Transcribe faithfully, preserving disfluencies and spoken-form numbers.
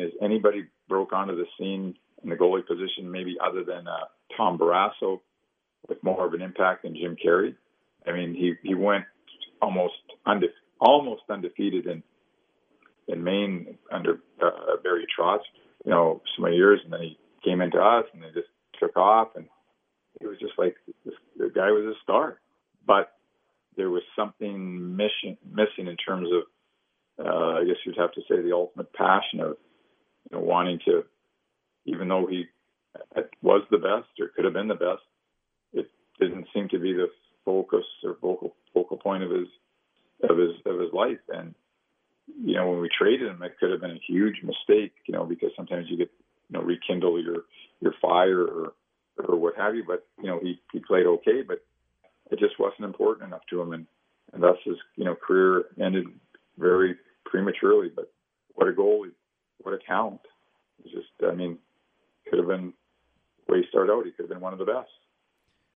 has anybody broke onto the scene in the goalie position, maybe other than uh, Tom Barrasso, with more of an impact than Jim Carey? I mean, he, he went almost unde- almost undefeated in in Maine under uh, Barry Trotz, you know, so many years, and then he came into us, and they just took off, and it was just like this, the guy was a star. But there was something mission, missing in terms of, uh, I guess you'd have to say, the ultimate passion of, you know, wanting to, even though he was the best or could have been the best, it didn't seem to be the focus or focal focal point of his of his of his life. And you know, when we traded him, it could have been a huge mistake, you know, because sometimes you get, you know, rekindle your your fire or or what have you. But you know, he he played okay, but it just wasn't important enough to him, and and thus his, you know, career ended very prematurely. But what a goalie, what a talent! It's just, I mean, could have been, the way he started out, he could have been one of the best.